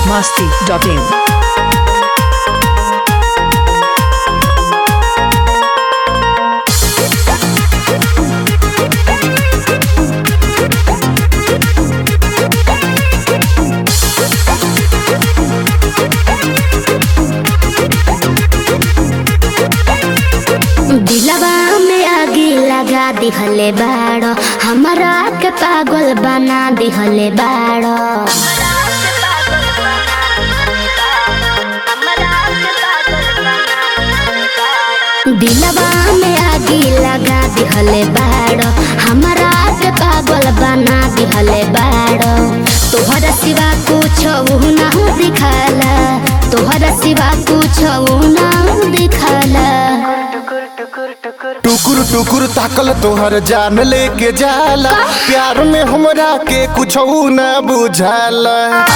biharmasti.in दिलवा में आगी लगा दिहले बाड़ो, हमरा के पागल बना दिहले बाड़ो। दिलवा में आगी लगा दिहले बाड़ो, हमरा के पागल बना दिहले बाड़ो। तोहरा सिवा कुछ ना दिखाला, तोहरा सिवा कुछ ना दिखाला। टुकुर टुकुर ताकल तोहर जान लेके जाला, प्यार में हमरा के कुछ न बुझाला।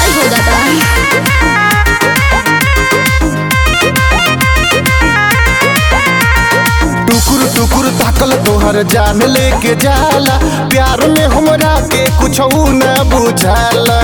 टुकुर टुकुर ताकल तोहर जान लेके जाला, प्यार में हमरा के कुछ न बुझाला।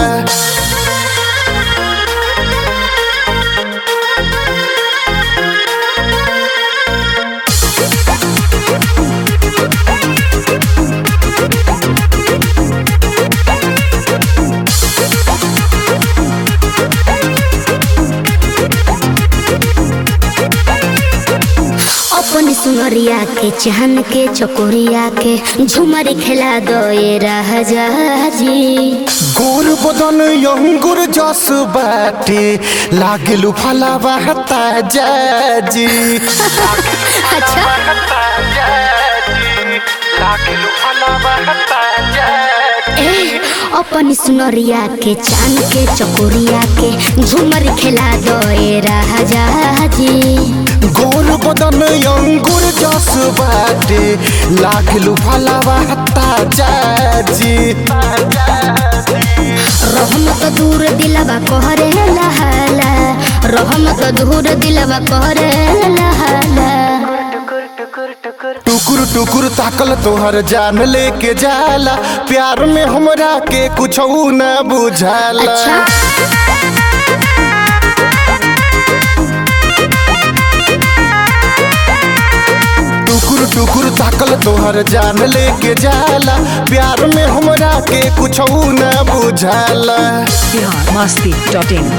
अपनी सुनरिया के चाहन के चकोरिया के झुमर खिला दो ये राजा जी। गोर बदन अंगूर जस बाटे, लागलू फलावा ताजा जी। अच्छा अपनी सुनरिया के चांद के चकोरिया के झुमर खिला दो ये राजा जी। गोर बदन अंगूर जस बाटे, लागलू फलावा ताजा जी। रहमत दूर दिलवा कहरे लहाला, रहमत दूर दिलवा कहरे लहाला। टुकुर टुकुर ताकल तोहर जान लेके जाला, प्यार में हमरा के कुछ न बुझाला। टुकुर टुकुर ताकल तोहर जान लेके जाला, प्यार में हमरा के कुछ न बुझाला। biharmasti.in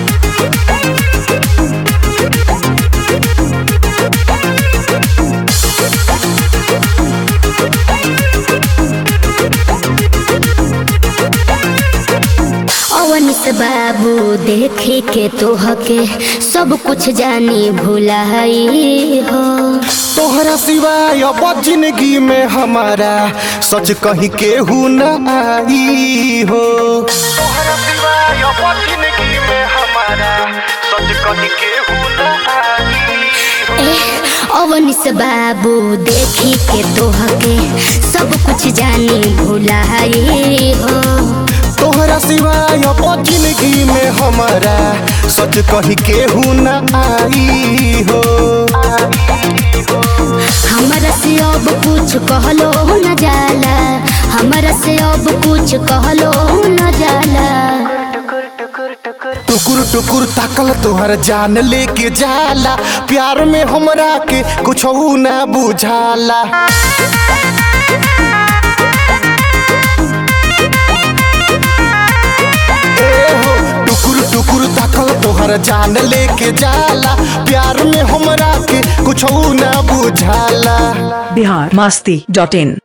अवनिस बाबू देखे के तोहके सब कुछ जानी भुलाई हो। तोहरा सिवाय अब जिंदगी में हमारा सच कहीं केहू न आई हो। तोहरा सिवाय अब जिंदगी में हमारा सच कहीं केहू न आई हो। अवनिस बाबू देखी के तोहके सब कुछ जानी भुलाई हो। तोहरा सिवाय अब जिंदगी में हमारा सच कहीं केहू न आई हो। हमरा से अब कुछ कहलो न जाला, हमरा से अब कुछ कहलो न जाला। टुकुर टुकुर ताकल तोहर जान लेके जाला, प्यार में हमरा के कुछ न बुझाला। टुकुर टुकुर ताकल तोहर जान लेके जाला, प्यार में हमरा के कुछ न बुझाला। biharmasti.in